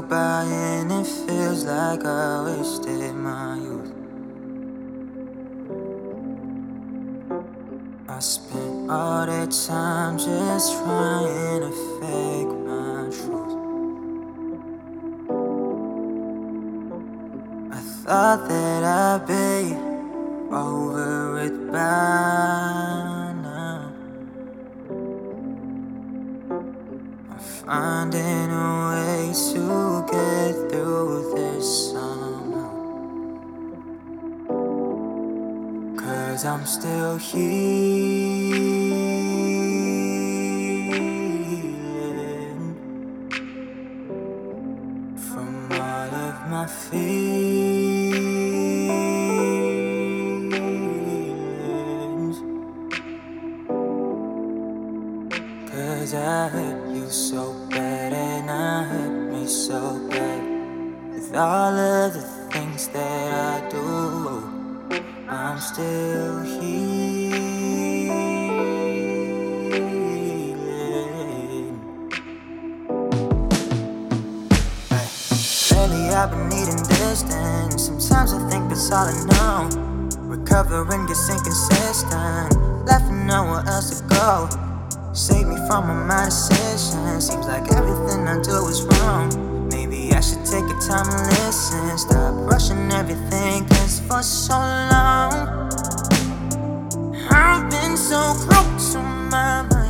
go by and it feels like I wasted my youth. I spent all that time just trying to fake my truth. I thought that I'd be over it by now. I'm finding a way to get through this somehow. 'Cause I'm still healing from all of my feelings. 'Cause I hurt you so bad and I hurt me so bad. With all of the things that I do, I'm still healing. Lately I've been needing distance. Sometimes I think that's all I know. Recovering gets inconsistent. Left to know where else to go. Save me from all my decisions. Seems like everything I do is wrong. Maybe I should take a time and listen. Stop rushing everything, 'cause for so long I've been so close to my mind.